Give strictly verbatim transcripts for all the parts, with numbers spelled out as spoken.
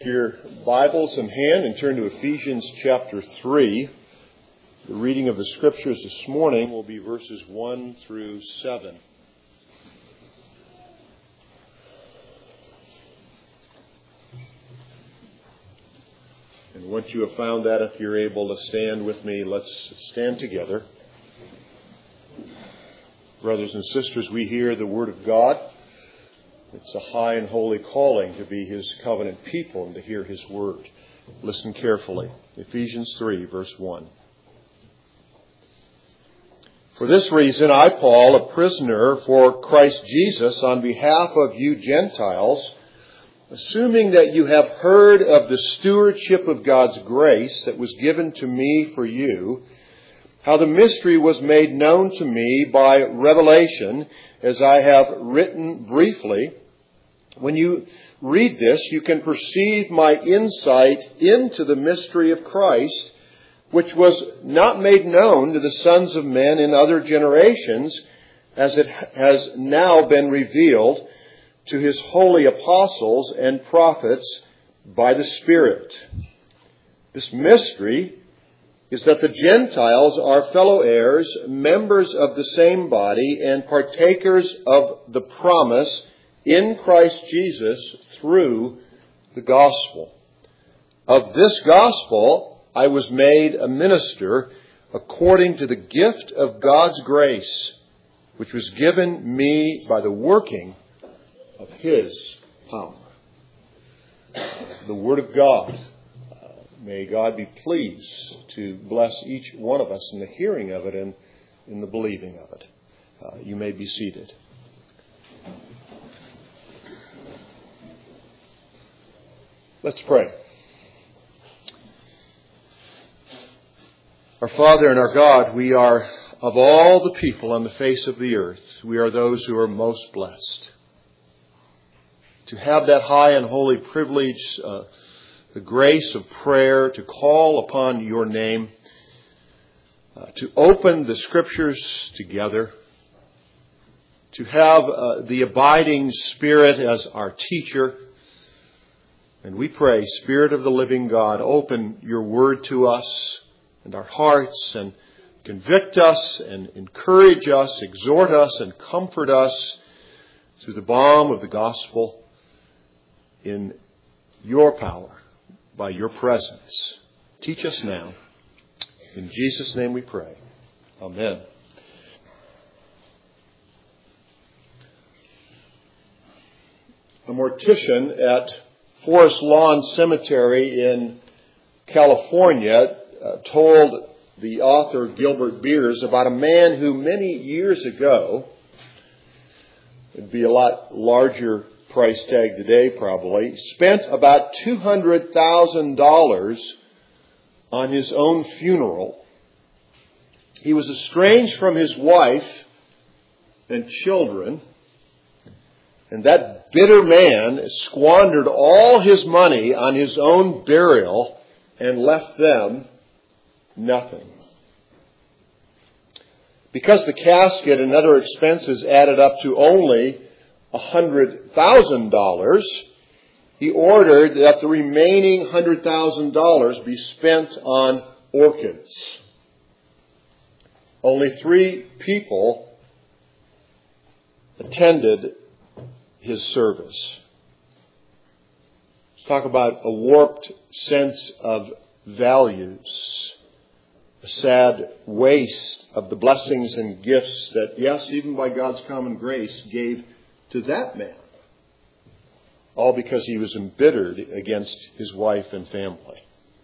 Your Bibles in hand and turn to Ephesians chapter three. The reading of the Scriptures this morning will be verses one through seven. And once you have found that, if you're able to stand with me, let's stand together. Brothers and sisters, we hear the Word of God. It's a high and holy calling to be His covenant people and to hear His Word. Listen carefully. Ephesians three, verse one. For this reason, I, Paul, a prisoner for Christ Jesus, on behalf of you Gentiles, assuming that you have heard of the stewardship of God's grace that was given to me for you, how the mystery was made known to me by revelation, as I have written briefly. When you read this, you can perceive my insight into the mystery of Christ, which was not made known to the sons of men in other generations, as it has now been revealed to His holy apostles and prophets by the Spirit. This mystery is that the Gentiles are fellow heirs, members of the same body, and partakers of the promise in Christ Jesus through the gospel. Of this gospel I was made a minister according to the gift of God's grace, which was given me by the working of His power. The Word of God. May God be pleased to bless each one of us in the hearing of it and in the believing of it. Uh, you may be seated. Let's pray. Our Father and our God, we are, of all the people on the face of the earth, we are those who are most blessed. To have that high and holy privilege, uh, the grace of prayer, to call upon your name, uh, to open the Scriptures together, to have uh, the abiding Spirit as our teacher. And we pray, Spirit of the living God, open your word to us and our hearts and convict us and encourage us, exhort us and comfort us through the balm of the gospel in your power, by your presence. Teach us now. In Jesus' name we pray. Amen. A mortician at Forest Lawn Cemetery in California uh, told the author Gilbert Beers about a man who many years ago, it'd be a lot larger price tag today probably, spent about two hundred thousand dollars on his own funeral. He was estranged from his wife and children, and that bitter man squandered all his money on his own burial and left them nothing. Because the casket and other expenses added up to only one hundred thousand dollars, he ordered that the remaining one hundred thousand dollars be spent on orchids. Only three people attended his service. Let's talk about a warped sense of values, a sad waste of the blessings and gifts that, yes, even by God's common grace, gave to that man, all because he was embittered against his wife and family.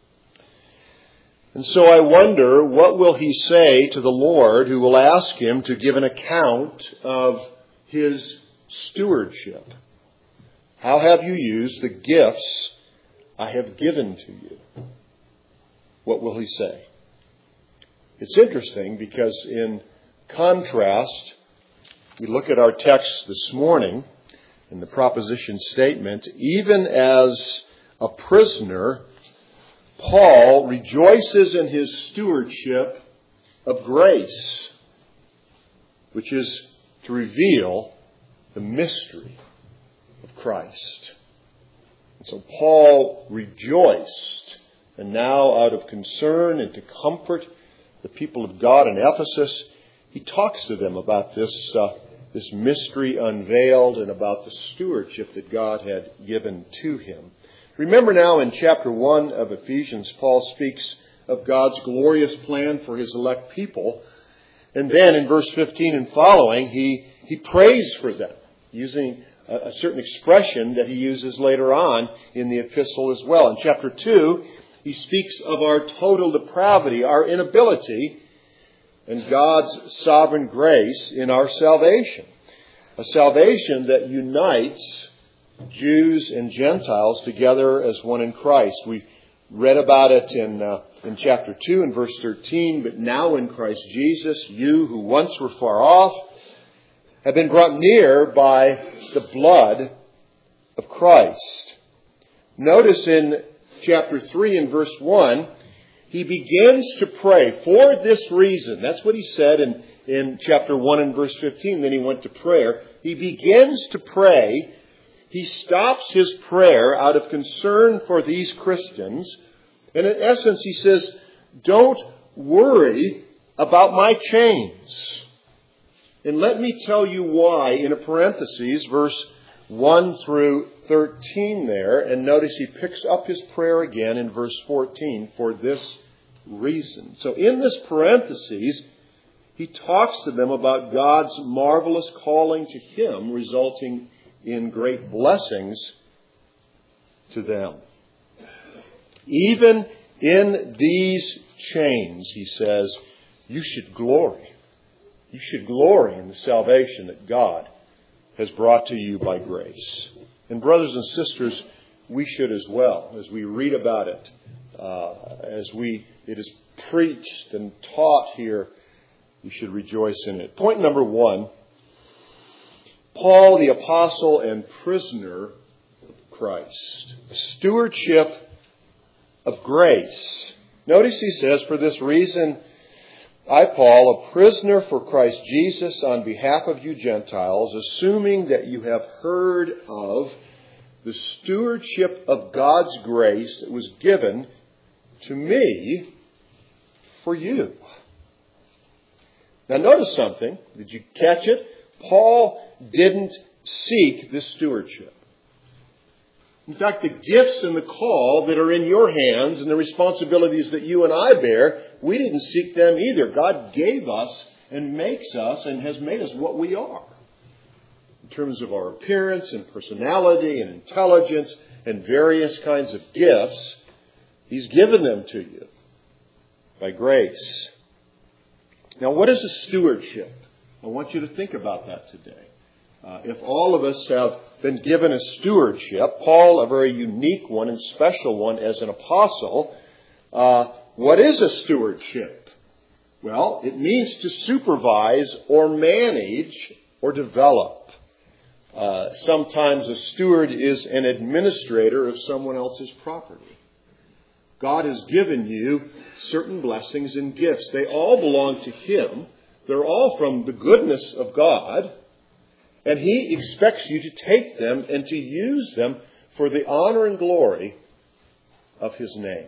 And so I wonder, what will he say to the Lord who will ask him to give an account of his stewardship? How have you used the gifts I have given to you? What will he say? It's interesting because in contrast, we look at our text this morning in the proposition statement, even as a prisoner, Paul rejoices in his stewardship of grace, which is to reveal the mystery of Christ. And so Paul rejoiced, and now out of concern and to comfort the people of God in Ephesus, he talks to them about this uh, this mystery unveiled and about the stewardship that God had given to him. Remember now in chapter one of Ephesians, Paul speaks of God's glorious plan for his elect people. And then in verse fifteen and following, he, he prays for them, using a, a certain expression that he uses later on in the epistle as well. In chapter two, he speaks of our total depravity, our inability, and God's sovereign grace in our salvation. A salvation that unites Jews and Gentiles together as one in Christ. We read about it in uh, in chapter two and verse thirteen. But now in Christ Jesus, you who once were far off have been brought near by the blood of Christ. Notice in chapter three and verse one, he begins to pray for this reason. That's what he said in, in chapter one and verse fifteen. Then he went to prayer. He begins to pray. He stops his prayer out of concern for these Christians. And in essence, he says, don't worry about my chains. And let me tell you why, in a parenthesis, verse one through thirteen there. And notice he picks up his prayer again in verse fourteen for this reason. So in this parenthesis, he talks to them about God's marvelous calling to him, resulting in great blessings to them. Even in these chains, he says, you should glory. You should glory in the salvation that God has brought to you by grace. And brothers and sisters, we should as well, as we read about it, uh, as we it is preached and taught here, we should rejoice in it. Point number one, Paul, the apostle and prisoner of Christ. A stewardship of grace. Notice he says, for this reason, I, Paul, a prisoner for Christ Jesus on behalf of you Gentiles, assuming that you have heard of the stewardship of God's grace that was given to me for you. Now notice something. Did you catch it? Paul didn't seek this stewardship. In fact, the gifts and the call that are in your hands and the responsibilities that you and I bear, we didn't seek them either. God gave us and makes us and has made us what we are. In terms of our appearance and personality and intelligence and various kinds of gifts, He's given them to you by grace. Now, what is a stewardship? I want you to think about that today. Uh, if all of us have been given a stewardship, Paul, a very unique one and special one as an apostle, uh, what is a stewardship? Well, it means to supervise or manage or develop. Uh, sometimes a steward is an administrator of someone else's property. God has given you certain blessings and gifts. They all belong to Him. They're all from the goodness of God. And He expects you to take them and to use them for the honor and glory of His name.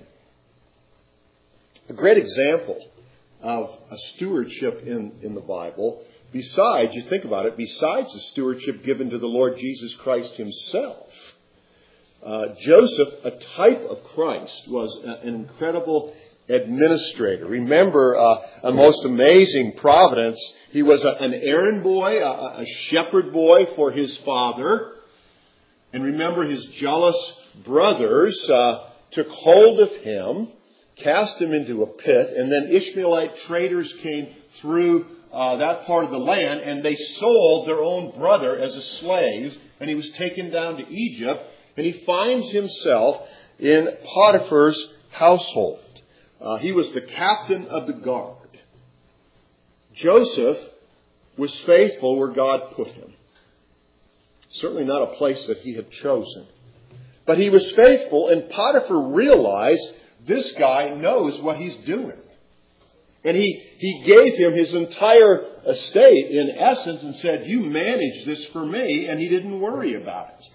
A great example of a stewardship in, in the Bible, besides, you think about it, besides the stewardship given to the Lord Jesus Christ Himself, uh, Joseph, a type of Christ, was a, an incredible administrator. Remember, uh, a most amazing providence. He was a, an errand boy, a, a shepherd boy for his father. And remember, his jealous brothers uh, took hold of him, cast him into a pit, and then Ishmaelite traders came through uh, that part of the land, and they sold their own brother as a slave, and he was taken down to Egypt, and he finds himself in Potiphar's household. Uh, he was the captain of the guard. Joseph was faithful where God put him. Certainly not a place that he had chosen. But he was faithful, and Potiphar realized this guy knows what he's doing. And he, he gave him his entire estate, in essence, and said, you manage this for me, and he didn't worry about it.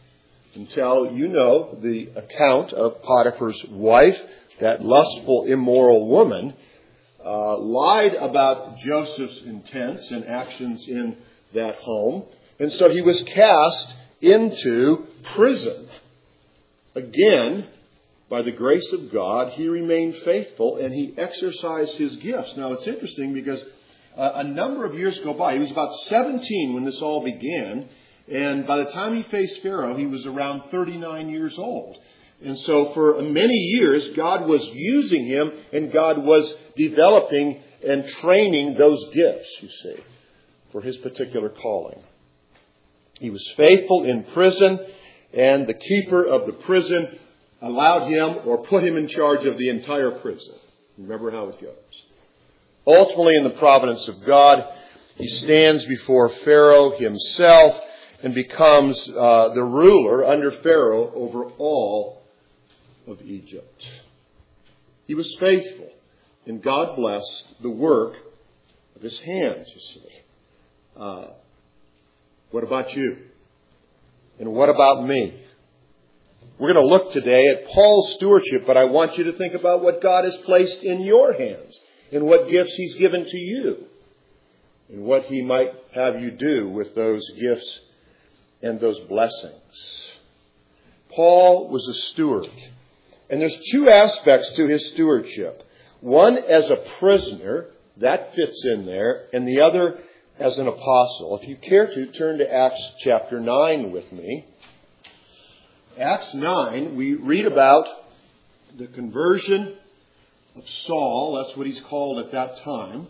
until you know the account of Potiphar's wife, that lustful, immoral woman, uh, lied about Joseph's intents and actions in that home. And so he was cast into prison. Again, by the grace of God, he remained faithful and he exercised his gifts. Now, it's interesting because uh, a number of years go by. He was about seventeen when this all began. And by the time he faced Pharaoh, he was around thirty-nine years old. And so for many years, God was using him and God was developing and training those gifts, you see, for his particular calling. He was faithful in prison, and the keeper of the prison allowed him or put him in charge of the entire prison. Remember how it goes. Ultimately, in the providence of God, he stands before Pharaoh himself and becomes uh, the ruler under Pharaoh over all of Egypt. He was faithful, and God blessed the work of his hands, you see. Uh, what about you? And what about me? We're going to look today at Paul's stewardship, but I want you to think about what God has placed in your hands and what gifts he's given to you and what he might have you do with those gifts and those blessings. Paul was a steward, and there's two aspects to his stewardship. One as a prisoner, that fits in there, and the other as an apostle. If you care to, turn to Acts chapter nine with me. Acts nine, we read about the conversion of Saul. That's what he's called at that time.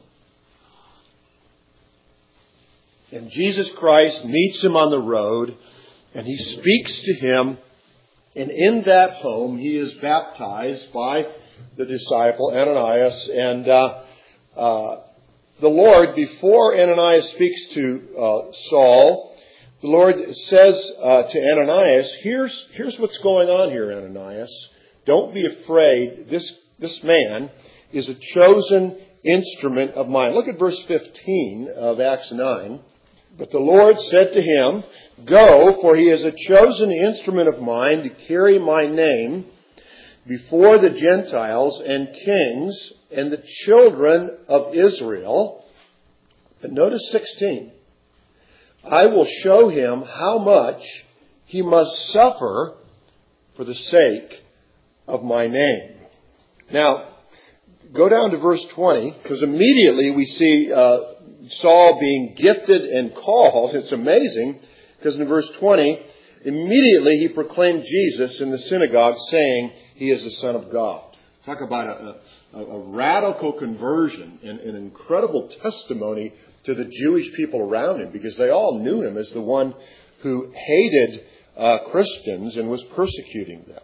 And Jesus Christ meets him on the road, and he speaks to him. And in that home, he is baptized by the disciple Ananias. And uh, uh, the Lord, before Ananias speaks to uh, Saul, the Lord says uh, to Ananias, here's, here's what's going on here, Ananias. Don't be afraid. This, this man is a chosen instrument of mine. Look at verse fifteen of Acts nine. But the Lord said to him, go, for he is a chosen instrument of mine to carry my name before the Gentiles and kings and the children of Israel. But notice sixteen. I will show him how much he must suffer for the sake of my name. Now, go down to verse twenty, because immediately we see uh, Saul being gifted and called. It's amazing, because in verse twenty, immediately he proclaimed Jesus in the synagogue, saying he is the Son of God. Talk about a, a, a radical conversion and an incredible testimony to the Jewish people around him, because they all knew him as the one who hated uh, Christians and was persecuting them.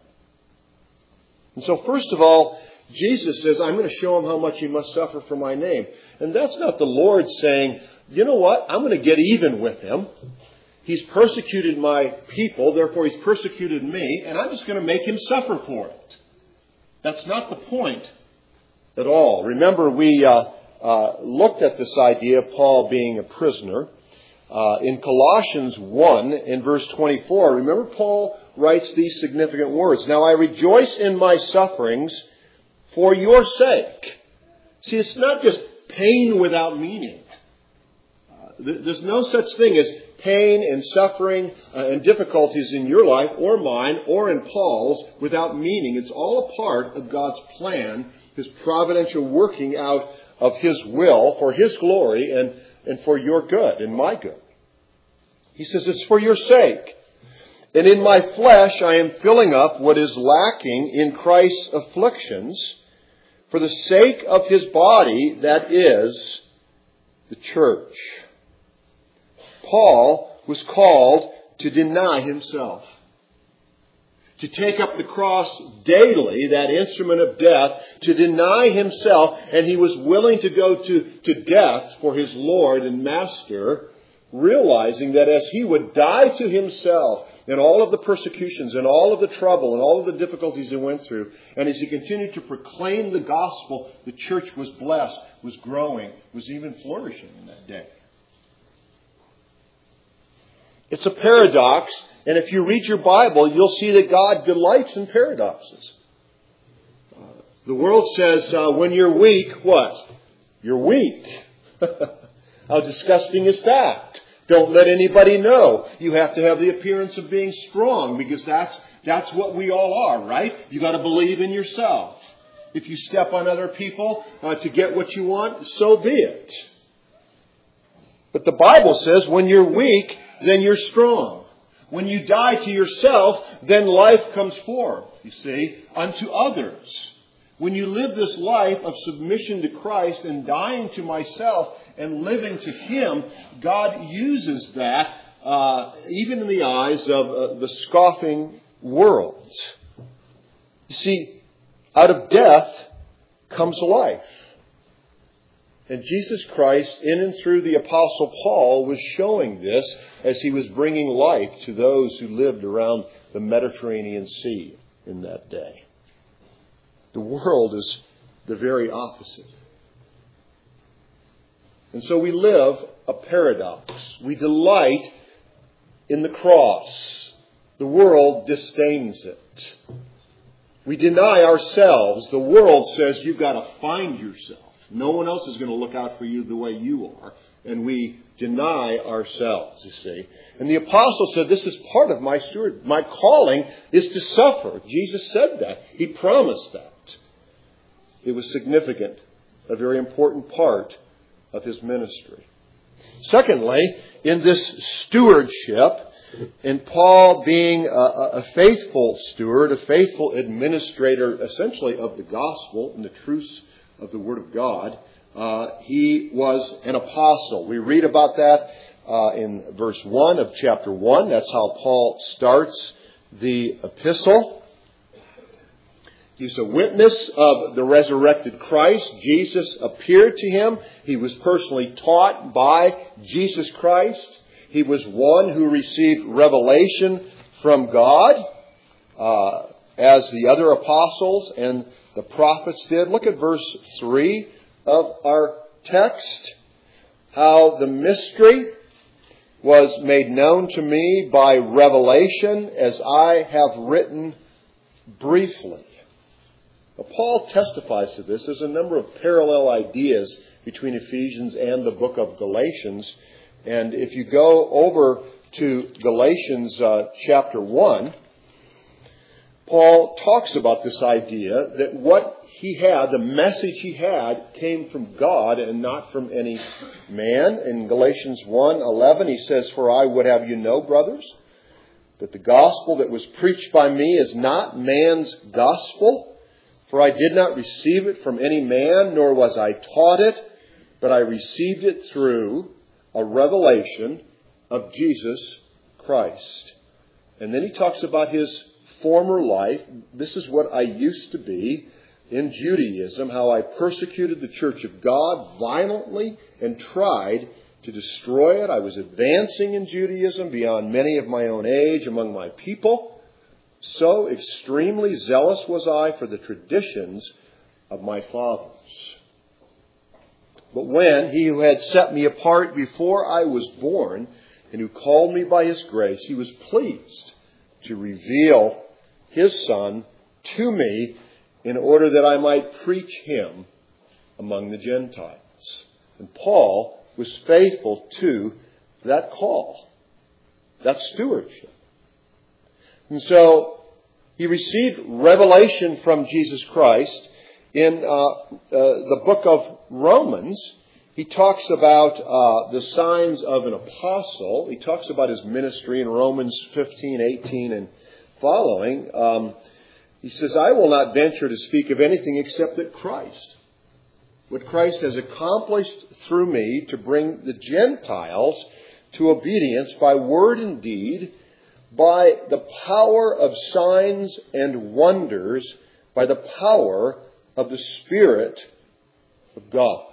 And so first of all, Jesus says, I'm going to show him how much he must suffer for my name. And that's not the Lord saying, you know what, I'm going to get even with him. He's persecuted my people, therefore he's persecuted me, and I'm just going to make him suffer for it. That's not the point at all. Remember, we uh, uh, looked at this idea of Paul being a prisoner. Uh, in Colossians one, in verse twenty-four, remember Paul writes these significant words. Now I rejoice in my sufferings for your sake. See, it's not just pain without meaning. Uh, th- there's no such thing as pain and suffering uh, and difficulties in your life or mine or in Paul's without meaning. It's all a part of God's plan, his providential working out of his will for his glory and, and for your good and my good. He says it's for your sake. And in my flesh I am filling up what is lacking in Christ's afflictions for the sake of his body, that is the church. Paul was called to deny himself, to take up the cross daily, that instrument of death, to deny himself, and he was willing to go to, to death for his Lord and Master, realizing that as he would die to himself in all of the persecutions and all of the trouble and all of the difficulties he went through, and as he continued to proclaim the gospel, the church was blessed, was growing, was even flourishing in that day. It's a paradox And if you read your Bible, you'll see that God delights in paradoxes. Uh, the world says, uh, when you're weak, what? You're weak. How disgusting is that? Don't let anybody know. You have to have the appearance of being strong, because that's that's what we all are, right? You got to believe in yourself. If you step on other people uh, to get what you want, so be it. But the Bible says when you're weak, then you're strong. When you die to yourself, then life comes forth, you see, unto others. When you live this life of submission to Christ and dying to myself and living to Him, God uses that uh, even in the eyes of uh, the scoffing world. You see, out of death comes life. And Jesus Christ, in and through the Apostle Paul, was showing this as he was bringing life to those who lived around the Mediterranean Sea in that day. The world is the very opposite. And so we live a paradox. We delight in the cross. The world disdains it. We deny ourselves. The world says you've got to find yourself. No one else is going to look out for you the way you are. And we deny ourselves, you see. And the apostle said, this is part of my steward. My calling is to suffer. Jesus said that. He promised that. It was significant, a very important part of his ministry. Secondly, in this stewardship, and Paul being a, a faithful steward, a faithful administrator essentially of the gospel and the truths of the Word of God, uh, he was an apostle. We read about that uh, in verse one of chapter one. That's how Paul starts the epistle. He's a witness of the resurrected Christ. Jesus appeared to him. He was personally taught by Jesus Christ. He was one who received revelation from God, uh, as the other apostles and the prophets did. Look at verse three of our text. How the mystery was made known to me by revelation, as I have written briefly. Now, Paul testifies to this. There's a number of parallel ideas between Ephesians and the book of Galatians. And if you go over to Galatians uh, chapter one, Paul talks about this idea that what he had, the message he had, came from God and not from any man. In Galatians one eleven, he says, "For I would have you know, brothers, that the gospel that was preached by me is not man's gospel. For I did not receive it from any man, nor was I taught it, but I received it through a revelation of Jesus Christ." And then he talks about his former life. This is what I used to be in Judaism, how I persecuted the church of God violently and tried to destroy it. I was advancing in Judaism beyond many of my own age among my people. So extremely zealous was I for the traditions of my fathers. But when he who had set me apart before I was born, and who called me by his grace, he was pleased to reveal his Son to me in order that I might preach him among the Gentiles. And Paul was faithful to that call, that stewardship. And so he received revelation from Jesus Christ. In uh, uh, the book of Romans, he talks about uh, the signs of an apostle. He talks about his ministry in Romans fifteen, eighteen, and following. Um, he says, "I will not venture to speak of anything except that Christ, what Christ has accomplished through me to bring the Gentiles to obedience by word and deed, by the power of signs and wonders, by the power of the Spirit of God."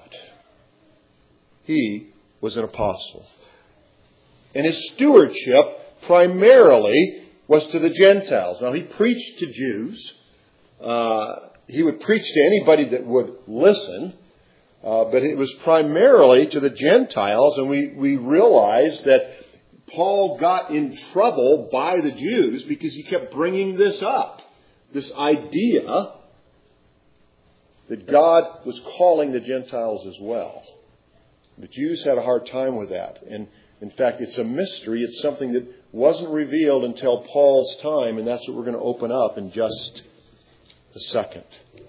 He was an apostle. And his stewardship primarily was to the Gentiles. Now, he preached to Jews. Uh, he would preach to anybody that would listen. Uh, but it was primarily to the Gentiles. And we, we realize that Paul got in trouble by the Jews because he kept bringing this up. This idea that God was calling the Gentiles as well. The Jews had a hard time with that. And in fact, it's a mystery. It's something that wasn't revealed until Paul's time, and that's what we're going to open up in just a second.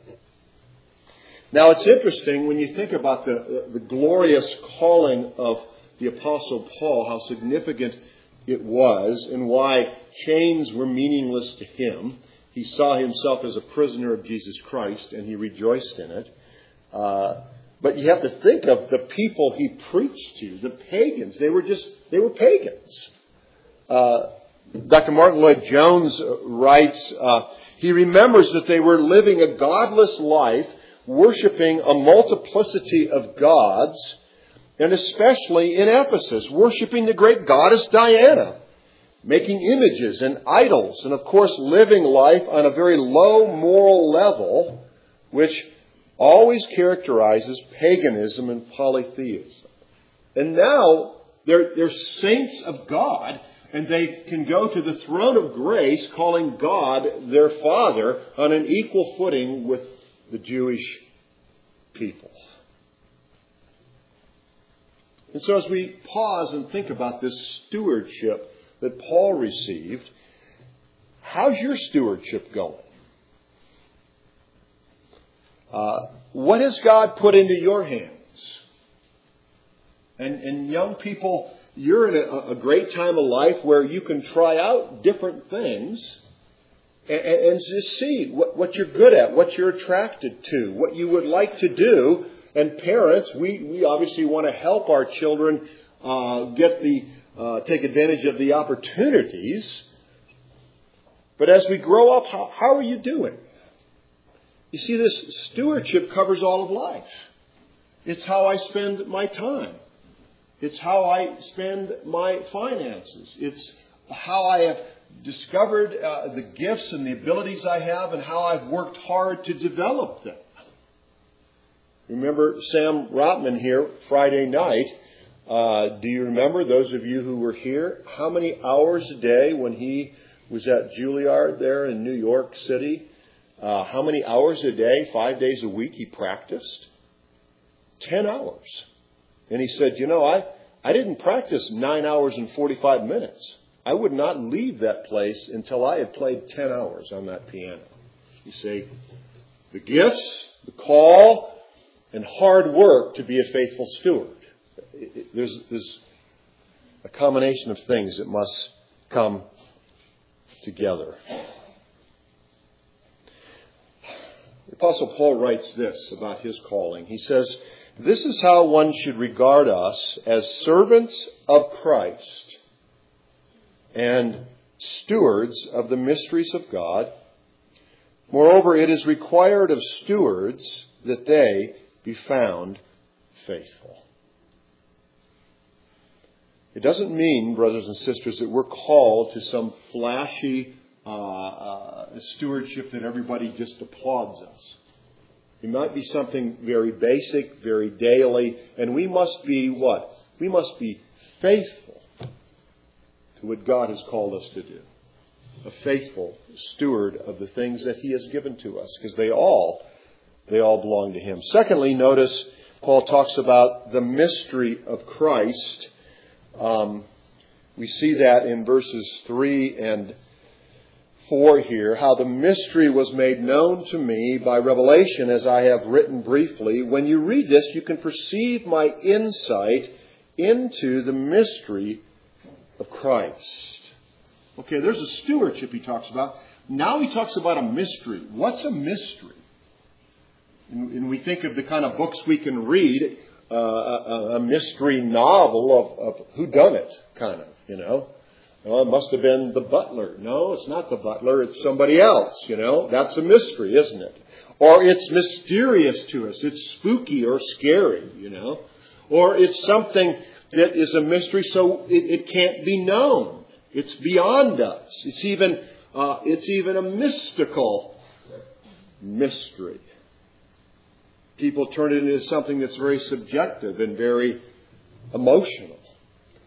Now, it's interesting when you think about the, the glorious calling of the Apostle Paul, how significant it was, and why chains were meaningless to him. He saw himself as a prisoner of Jesus Christ, and he rejoiced in it. Uh, but you have to think of the people he preached to, the pagans. They were just, they were pagans. Uh, Doctor Martin Lloyd-Jones writes, uh, he remembers that they were living a godless life, worshiping a multiplicity of gods, and especially in Ephesus, worshiping the great goddess Diana, making images and idols, and of course living life on a very low moral level, which always characterizes paganism and polytheism. And now they're, they're saints of God, and they can go to the throne of grace calling God their Father on an equal footing with the Jewish people. And so as we pause and think about this stewardship that Paul received, how's your stewardship going? Uh, what has God put into your hands? And, and young people, you're in a, a great time of life where you can try out different things and, and just see what, what you're good at, what you're attracted to, what you would like to do. And parents, we, we obviously want to help our children uh, get the uh, take advantage of the opportunities. But as we grow up, how, how are you doing? You see, this stewardship covers all of life. It's how I spend my time. It's how I spend my finances. It's how I have discovered uh, the gifts and the abilities I have and how I've worked hard to develop them. Remember Sam Rotman here Friday night. Uh, do you remember, those of you who were here, how many hours a day when he was at Juilliard there in New York City? Uh, how many hours a day, five days a week he practiced? Ten hours. And he said, you know, I, I didn't practice nine hours and forty-five minutes. I would not leave that place until I had played ten hours on that piano. You see, the gifts, the call, and hard work to be a faithful steward. There's, there's a combination of things that must come together. The Apostle Paul writes this about his calling. He says, this is how one should regard us as servants of Christ and stewards of the mysteries of God. Moreover, it is required of stewards that they be found faithful. It doesn't mean, brothers and sisters, that we're called to some flashy uh, uh, stewardship that everybody just applauds us. It might be something very basic, very daily, and we must be what? We must be faithful to what God has called us to do. A faithful steward of the things that He has given to us, because they all, they all belong to Him. Secondly, notice Paul talks about the mystery of Christ. Um, we see that in verses three and four here, how the mystery was made known to me by revelation, as I have written briefly. When you read this, you can perceive my insight into the mystery of Christ. Okay, there's a stewardship he talks about. Now he talks about a mystery. What's a mystery? And, and we think of the kind of books we can read, uh, a, a mystery novel of, of whodunit, kind of, you know. Well, it must have been the butler. No, it's not the butler. It's somebody else, you know. That's a mystery, isn't it? Or it's mysterious to us. It's spooky or scary, you know. Or it's something that is a mystery so it, it can't be known. It's beyond us. It's even, uh, it's even a mystical mystery. People turn it into something that's very subjective and very emotional.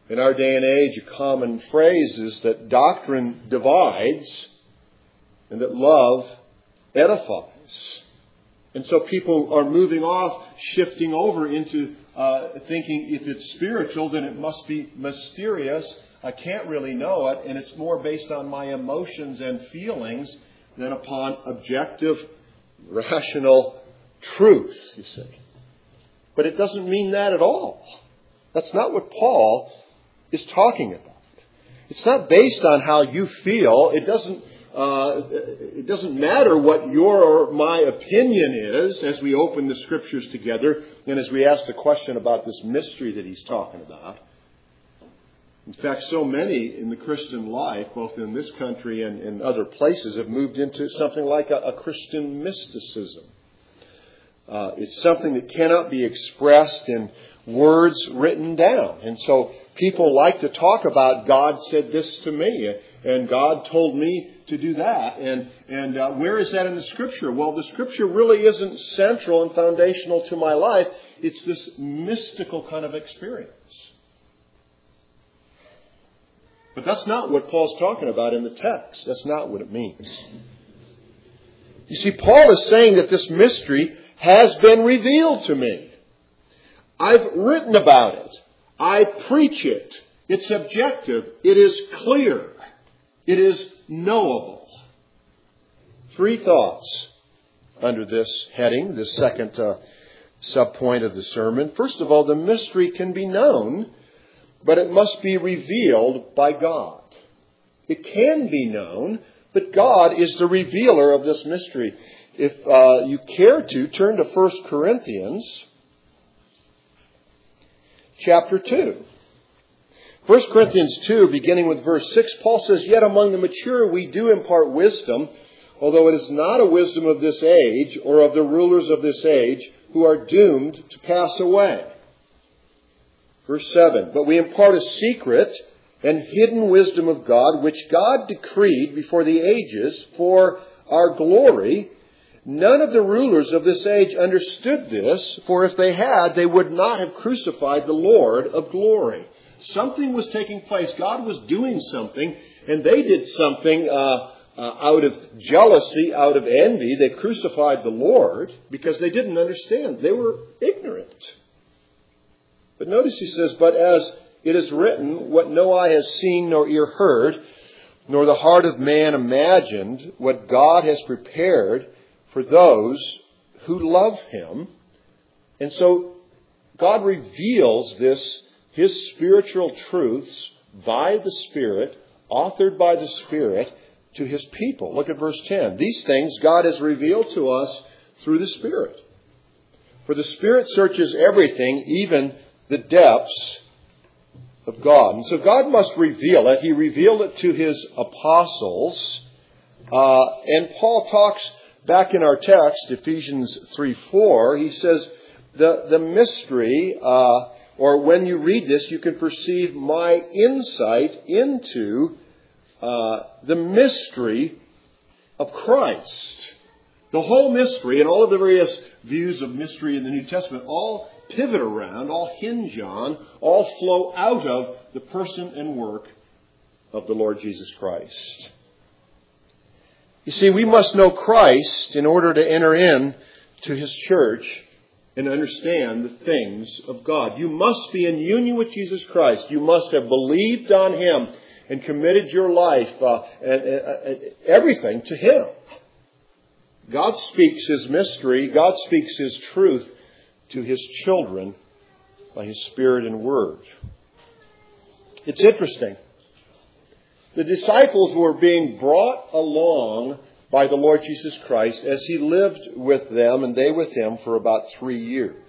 In our day and age, a common phrase is that doctrine divides and that love edifies. And so people are moving off, shifting over into uh, thinking if it's spiritual, then it must be mysterious. I can't really know it, and it's more based on my emotions and feelings than upon objective, rational truth, you see. But it doesn't mean that at all. That's not what Paul is talking about. It's not based on how you feel. It doesn't uh, it doesn't matter what your or my opinion is as we open the Scriptures together and as we ask the question about this mystery that he's talking about. In fact, so many in the Christian life, both in this country and in other places, have moved into something like a, a Christian mysticism. Uh, it's something that cannot be expressed in words written down. And so people like to talk about God said this to me and God told me to do that. And, and uh, where is that in the Scripture? Well, the Scripture really isn't central and foundational to my life. It's this mystical kind of experience. But that's not what Paul's talking about in the text. That's not what it means. You see, Paul is saying that this mystery has been revealed to me. I've written about it. I preach it. It's objective. It is clear. It is knowable. Three thoughts under this heading, this second uh, subpoint of the sermon. First of all, the mystery can be known, but it must be revealed by God. It can be known, but God is the revealer of this mystery. If uh, you care to, turn to First Corinthians chapter two. First Corinthians two, beginning with verse six, Paul says, "Yet among the mature we do impart wisdom, although it is not a wisdom of this age or of the rulers of this age who are doomed to pass away." Verse seven, "But we impart a secret and hidden wisdom of God, which God decreed before the ages for our glory. None of the rulers of this age understood this, for if they had, they would not have crucified the Lord of glory." Something was taking place. God was doing something, and they did something uh, uh, out of jealousy, out of envy. They crucified the Lord because they didn't understand. They were ignorant. But notice he says, "But as it is written, what no eye has seen nor ear heard, nor the heart of man imagined, what God has prepared for those who love Him." And so God reveals this, His spiritual truths by the Spirit, authored by the Spirit, to His people. Look at verse ten. "These things God has revealed to us through the Spirit. For the Spirit searches everything, even the depths of God." And so God must reveal it. He revealed it to His apostles. Uh, and Paul talks back in our text, Ephesians three four, he says, the, the mystery, uh, or when you read this, you can perceive my insight into uh, the mystery of Christ. The whole mystery and all of the various views of mystery in the New Testament all pivot around, all hinge on, all flow out of the person and work of the Lord Jesus Christ. You see, we must know Christ in order to enter in to His church and understand the things of God. You must be in union with Jesus Christ. You must have believed on Him and committed your life uh, and, and, and everything to Him. God speaks His mystery. God speaks His truth to His children by His Spirit and Word. It's interesting. The disciples were being brought along by the Lord Jesus Christ as He lived with them and they with Him for about three years.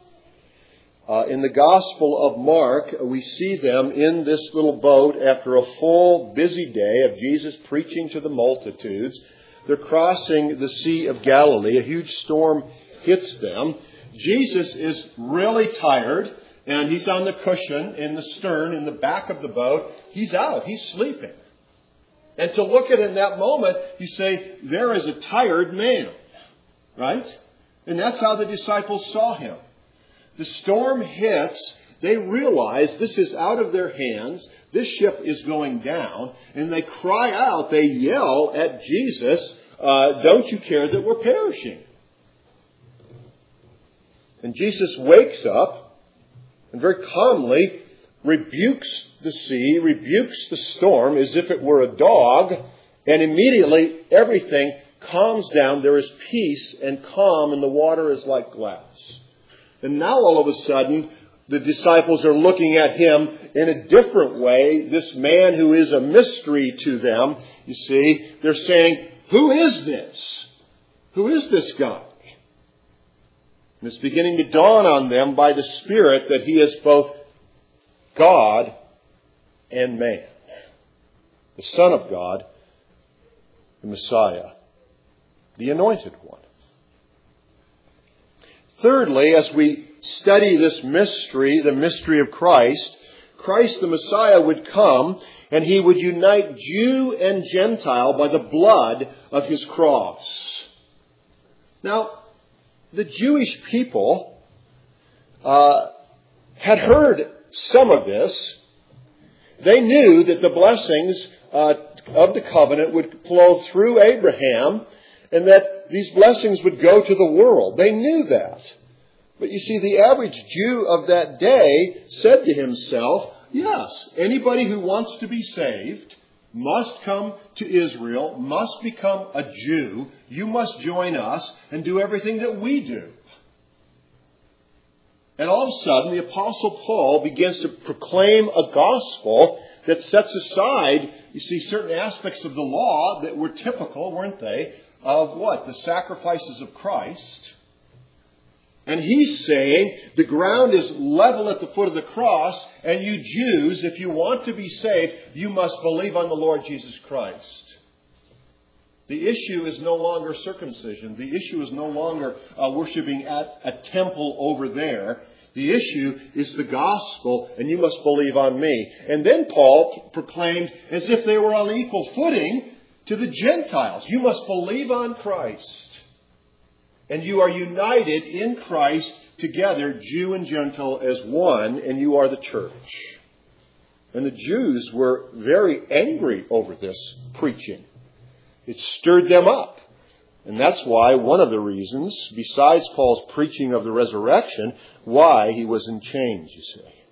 Uh, in the Gospel of Mark, we see them in this little boat after a full, busy day of Jesus preaching to the multitudes. They're crossing the Sea of Galilee. A huge storm hits them. Jesus is really tired, and He's on the cushion in the stern, in the back of the boat. He's out. He's sleeping. And to look at in that moment, you say, there is a tired man. Right? And that's how the disciples saw Him. The storm hits. They realize this is out of their hands. This ship is going down. And they cry out, they yell at Jesus, uh, don't you care that we're perishing? And Jesus wakes up and very calmly rebukes the sea, rebukes the storm as if it were a dog. And immediately everything calms down. There is peace and calm, and the water is like glass. And now all of a sudden, the disciples are looking at him in a different way. This man who is a mystery to them, you see, they're saying, who is this? Who is this guy? And it's beginning to dawn on them by the Spirit that he is both God and man. The Son of God, the Messiah, the Anointed One. Thirdly, as we study this mystery, the mystery of Christ, Christ the Messiah would come and he would unite Jew and Gentile by the blood of his cross. Now, the Jewish people uh, had heard some of this. They knew that the blessings uh, of the covenant would flow through Abraham and that these blessings would go to the world. They knew that. But you see, the average Jew of that day said to himself, yes, anybody who wants to be saved must come to Israel, must become a Jew. You must join us and do everything that we do. And all of a sudden, the Apostle Paul begins to proclaim a gospel that sets aside, you see, certain aspects of the law that were typical, weren't they, of what? The sacrifices of Christ. And he's saying the ground is level at the foot of the cross, and you Jews, if you want to be saved, you must believe on the Lord Jesus Christ. The issue is no longer circumcision. The issue is no longer uh, worshiping at a temple over there. The issue is the gospel, and you must believe on me. And then Paul proclaimed, as if they were on equal footing, to the Gentiles, you must believe on Christ. And you are united in Christ together, Jew and Gentile as one, and you are the church. And the Jews were very angry over this preaching. It stirred them up. And that's why, one of the reasons, besides Paul's preaching of the resurrection, why he was in chains, you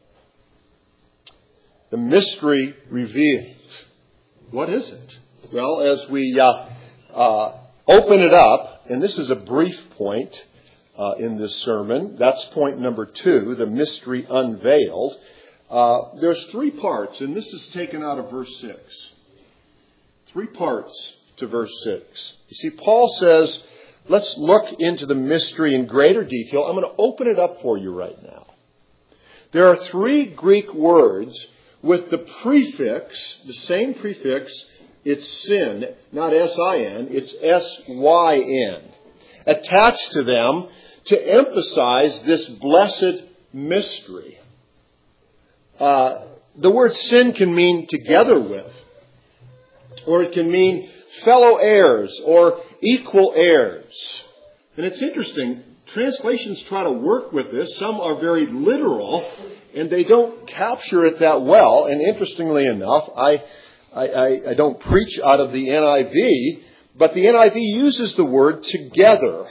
see. The mystery revealed. What is it? Well, as we uh, uh, open it up, and this is a brief point uh, in this sermon. That's point number two, the mystery unveiled. Uh, there's three parts, and this is taken out of verse six. Three parts to verse six. You see, Paul says, let's look into the mystery in greater detail. I'm going to open it up for you right now. There are three Greek words with the prefix, the same prefix. It's sin, not S I N, it's S Y N, attached to them to emphasize this blessed mystery. Uh, the word sin can mean together with, or it can mean fellow heirs or equal heirs. And it's interesting, translations try to work with this. Some are very literal, and they don't capture it that well. And interestingly enough, I... I, I, I don't preach out of the N I V, but the N I V uses the word together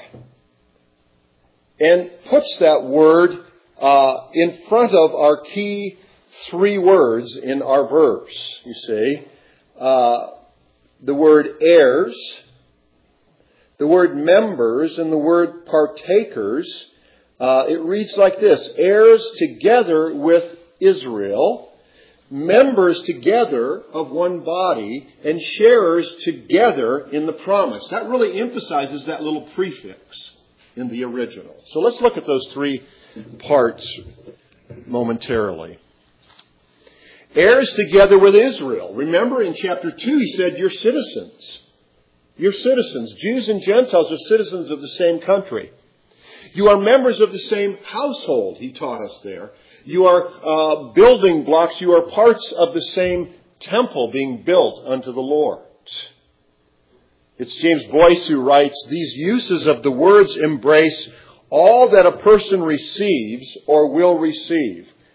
and puts that word uh, in front of our key three words in our verse, you see. Uh, the word heirs, the word members, and the word partakers. Uh, it reads like this: heirs together with Israel, members together of one body, and sharers together in the promise. That really emphasizes that little prefix in the original. So let's look at those three parts momentarily. Heirs together with Israel. Remember in chapter two he said, you're citizens. You're citizens. Jews and Gentiles are citizens of the same country. You are members of the same household, he taught us there. You are uh, building blocks. You are parts of the same temple being built unto the Lord. It's James Boyce who writes, these uses of the words embrace all that a person receives or will receive.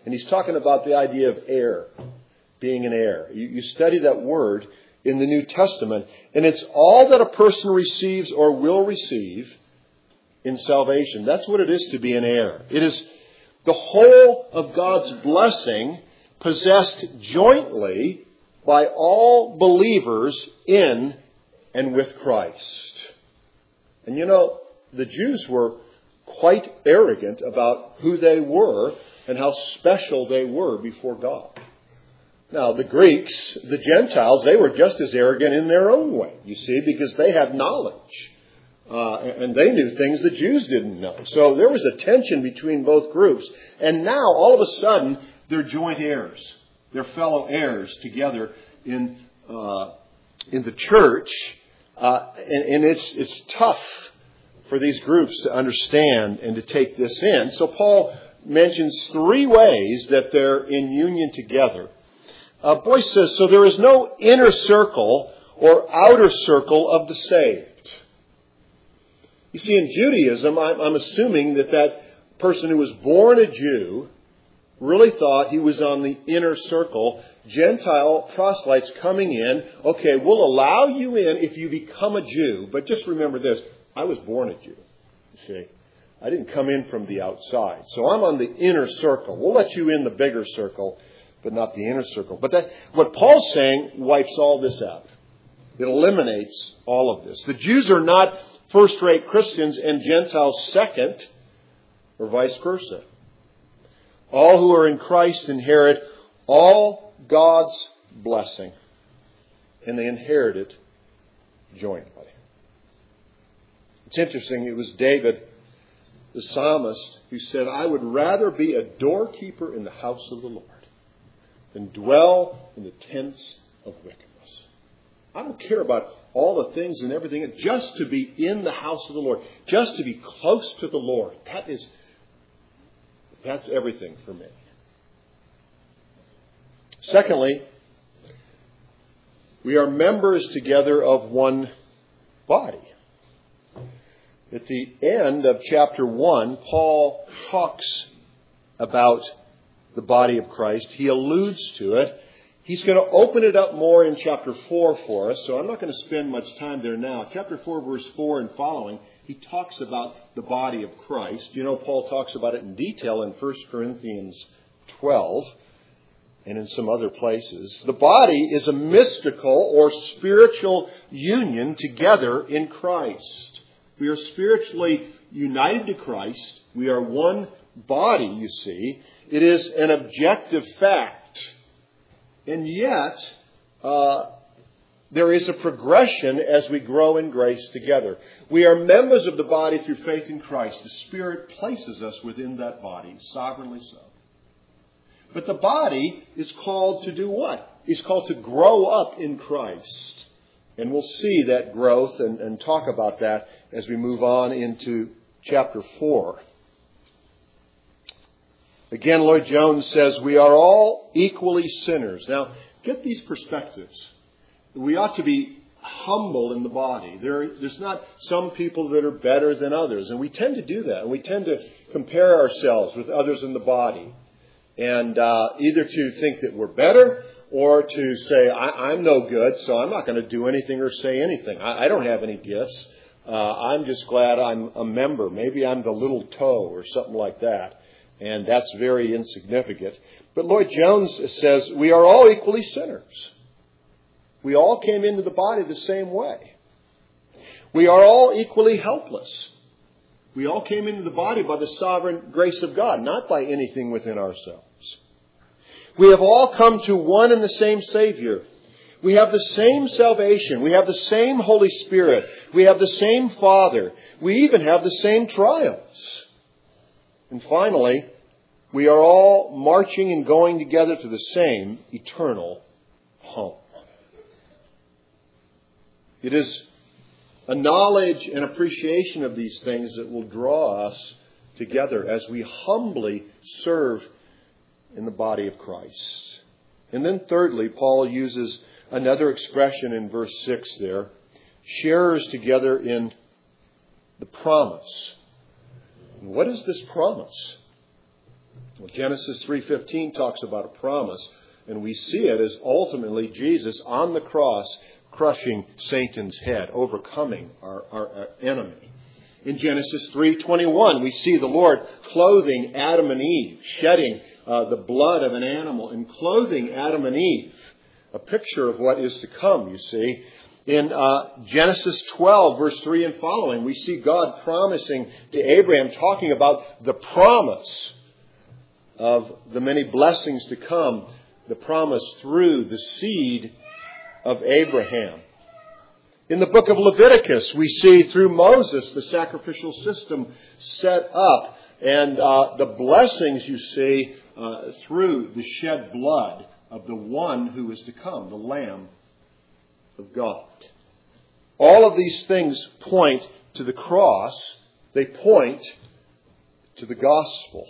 And he's talking about the idea of heir, being an heir. You, you study that word in the New Testament, and it's all that a person receives or will receive in salvation. That's what it is to be an heir. It is the whole of God's blessing possessed jointly by all believers in and with Christ. And you know, the Jews were quite arrogant about who they were and how special they were before God. Now, the Greeks, the Gentiles, they were just as arrogant in their own way, you see, because they had knowledge. Uh, and they knew things the Jews didn't know. So there was a tension between both groups. And now, all of a sudden, they're joint heirs. They're fellow heirs together in uh, in the church. Uh, and and it's, it's tough for these groups to understand and to take this in. So Paul mentions three ways that they're in union together. Uh, Boyce says, so there is no inner circle or outer circle of the saved. You see, in Judaism, I'm, I'm assuming that that person who was born a Jew really thought he was on the inner circle. Gentile proselytes coming in, okay, we'll allow you in if you become a Jew. But just remember this, I was born a Jew, you see. I didn't come in from the outside. So I'm on the inner circle. We'll let you in the bigger circle, but not the inner circle. But that, what Paul's saying wipes all this out. It eliminates all of this. The Jews are not first-rate Christians and Gentiles second, or vice versa. All who are in Christ inherit all God's blessing, and they inherit it jointly. It's interesting, it was David, the psalmist, who said, I would rather be a doorkeeper in the house of the Lord than dwell in the tents of wickedness. I don't care about all the things and everything. Just to be in the house of the Lord. Just to be close to the Lord. That is, that's everything for me. Secondly, we are members together of one body. At the end of chapter one, Paul talks about the body of Christ. He alludes to it. He's going to open it up more in chapter four for us, so I'm not going to spend much time there now. Chapter four, verse four and following, he talks about the body of Christ. You know, Paul talks about it in detail in First Corinthians twelve and in some other places. The body is a mystical or spiritual union together in Christ. We are spiritually united to Christ. We are one body, you see. It is an objective fact. And yet, uh, there is a progression as we grow in grace together. We are members of the body through faith in Christ. The Spirit places us within that body, sovereignly so. But the body is called to do what? It's called to grow up in Christ. And we'll see that growth and, and talk about that as we move on into chapter four. Again, Lloyd Jones says, we are all equally sinners. Now, get these perspectives. We ought to be humble in the body. There, there's not some people that are better than others. And we tend to do that. And we tend to compare ourselves with others in the body. And uh, either to think that we're better or to say, I, I'm no good, so I'm not going to do anything or say anything. I, I don't have any gifts. Uh, I'm just glad I'm a member. Maybe I'm the little toe or something like that. And that's very insignificant. But Lloyd Jones says, we are all equally sinners. We all came into the body the same way. We are all equally helpless. We all came into the body by the sovereign grace of God, not by anything within ourselves. We have all come to one and the same Savior. We have the same salvation. We have the same Holy Spirit. We have the same Father. We even have the same triumphs. And finally, we are all marching and going together to the same eternal home. It is a knowledge and appreciation of these things that will draw us together as we humbly serve in the body of Christ. And then thirdly, Paul uses another expression in verse six there. Sharers together in the promise. And what is this promise? Well, Genesis three fifteen talks about a promise, and we see it as ultimately Jesus on the cross crushing Satan's head, overcoming our, our, our enemy. In Genesis three twenty-one, we see the Lord clothing Adam and Eve, shedding uh, the blood of an animal and clothing Adam and Eve. A picture of what is to come, you see. In uh, Genesis twelve, verse three and following, we see God promising to Abraham, talking about the promise of the many blessings to come, the promise through the seed of Abraham. In the book of Leviticus, we see through Moses the sacrificial system set up, and uh, the blessings you see uh, through the shed blood of the one who is to come, the Lamb of God. All of these things point to the cross. They point to the gospel.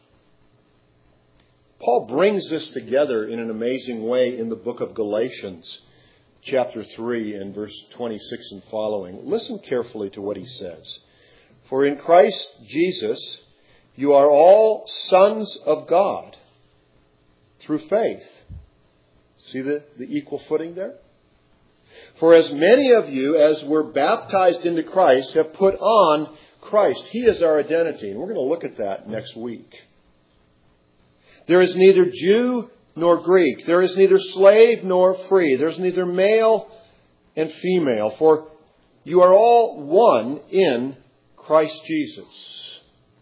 Paul brings this together in an amazing way in the book of Galatians, chapter three and verse twenty-six and following. Listen carefully to what he says. For in Christ Jesus, you are all sons of God through faith. See the, the equal footing there? For as many of you as were baptized into Christ have put on Christ. He is our identity. And we're going to look at that next week. There is neither Jew nor Greek. There is neither slave nor free. There is neither male and female. For you are all one in Christ Jesus.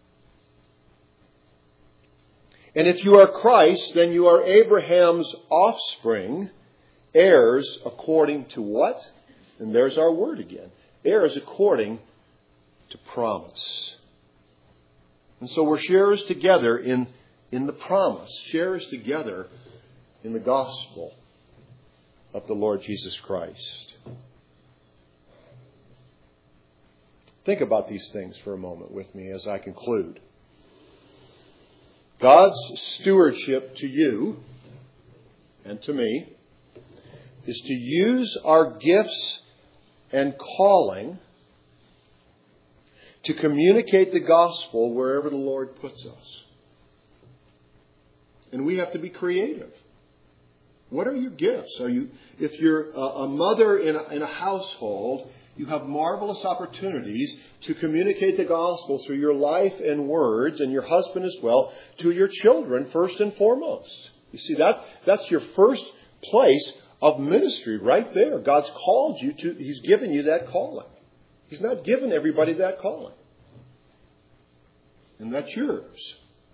And if you are Christ, then you are Abraham's offspring, heirs according to what? And there's our word again. Heirs according to promise. And so we're sharers together in, in the promise. Sharers together in the gospel of the Lord Jesus Christ. Think about these things for a moment with me as I conclude. God's stewardship to you and to me is to use our gifts and calling to communicate the gospel wherever the Lord puts us. And we have to be creative. What are your gifts? Are you, if you're a mother in a, in a household, you have marvelous opportunities to communicate the gospel through your life and words, and your husband as well, to your children first and foremost. You see, that that's your first place of ministry right there. God's called you to, He's given you that calling. He's not given everybody that calling. And that's yours.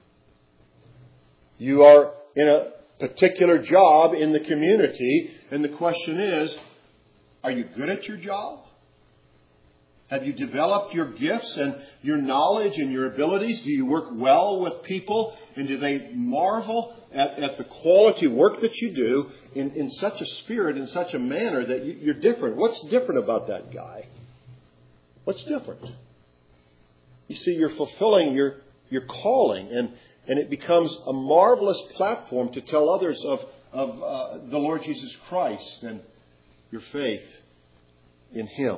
You are in a particular job in the community, and the question is, are you good at your job? Have you developed your gifts and your knowledge and your abilities? Do you work well with people? And do they marvel at, at the quality work that you do in, in such a spirit, in such a manner that you, you're different? What's different about that guy? What's different? You see, you're fulfilling your, your calling, and, and it becomes a marvelous platform to tell others of, of uh, the Lord Jesus Christ and your faith in Him.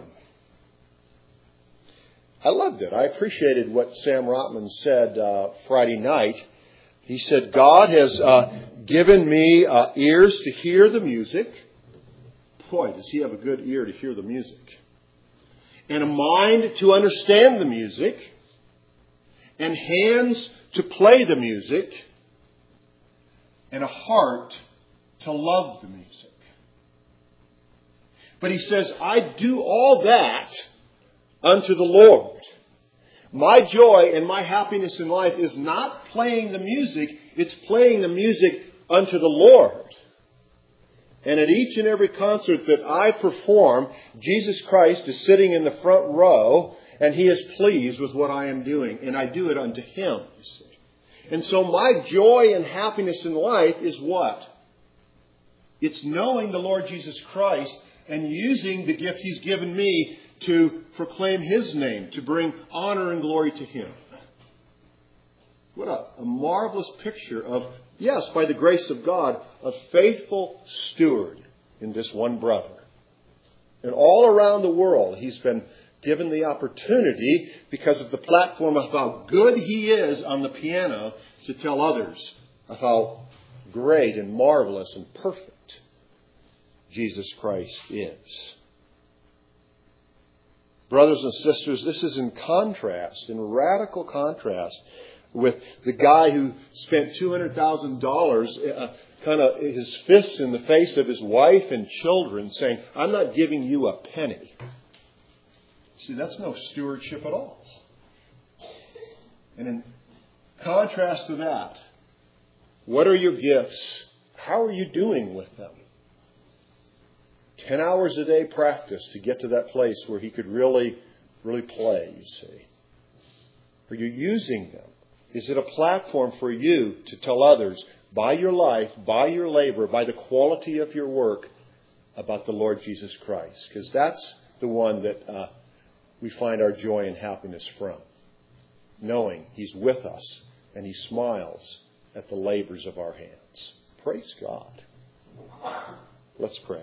I loved it. I appreciated what Sam Rotman said uh, Friday night. He said, God has uh, given me uh, ears to hear the music. Boy, does he have a good ear to hear the music. And a mind to understand the music. And hands to play the music. And a heart to love the music. But he says, I do all that unto the Lord. My joy and my happiness in life is not playing the music, it's playing the music unto the Lord. And at each and every concert that I perform, Jesus Christ is sitting in the front row, and He is pleased with what I am doing. And I do it unto Him, you see. And so my joy and happiness in life is what? It's knowing the Lord Jesus Christ and using the gift He's given me to proclaim His name, to bring honor and glory to Him. What a, a marvelous picture of, yes, by the grace of God, a faithful steward in this one brother. And all around the world, he's been given the opportunity, because of the platform of how good he is on the piano, to tell others of how great and marvelous and perfect Jesus Christ is. Brothers and sisters, this is in contrast, in radical contrast, with the guy who spent two hundred thousand dollars, uh, kind of his fists in the face of his wife and children, saying, I'm not giving you a penny. See, that's no stewardship at all. And in contrast to that, what are your gifts? How are you doing with them? Ten hours a day practice to get to that place where he could really, really play, you see. Are you using them? Is it a platform for you to tell others by your life, by your labor, by the quality of your work about the Lord Jesus Christ? Because that's the one that uh, we find our joy and happiness from. Knowing He's with us and He smiles at the labors of our hands. Praise God. Let's pray.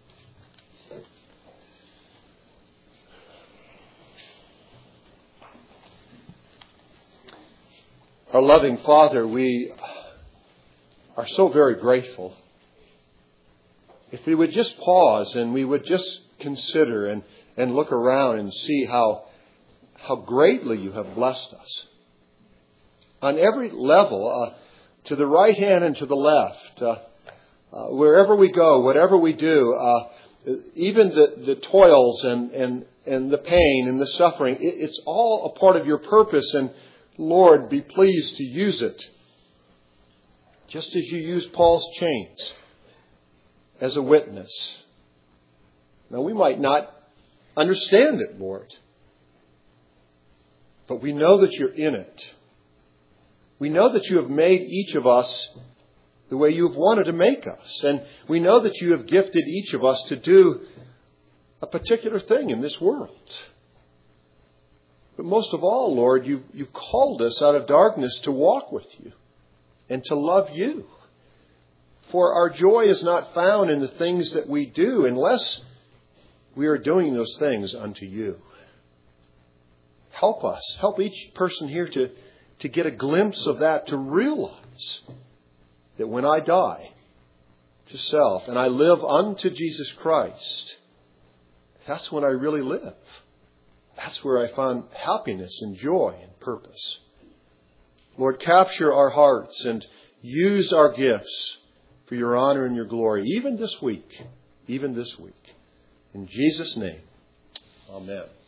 Our loving Father, we are so very grateful. If we would just pause and we would just consider and, and look around and see how, how greatly you have blessed us. On every level, uh, to the right hand and to the left, uh, uh, wherever we go, whatever we do, uh, even the, the toils and, and, and the pain and the suffering, it, it's all a part of your purpose, and Lord, be pleased to use it. Just as you used Paul's chains as a witness. Now, we might not understand it, Lord. But we know that you're in it. We know that you have made each of us the way you have wanted to make us. And we know that you have gifted each of us to do a particular thing in this world. But most of all, Lord, you, you called us out of darkness to walk with you and to love you. For our joy is not found in the things that we do unless we are doing those things unto you. Help us. Help each person here to, to get a glimpse of that, to realize that when I die to self and I live unto Jesus Christ, that's when I really live. That's where I find happiness and joy and purpose. Lord, capture our hearts and use our gifts for your honor and your glory, even this week, even this week. In Jesus' name, amen.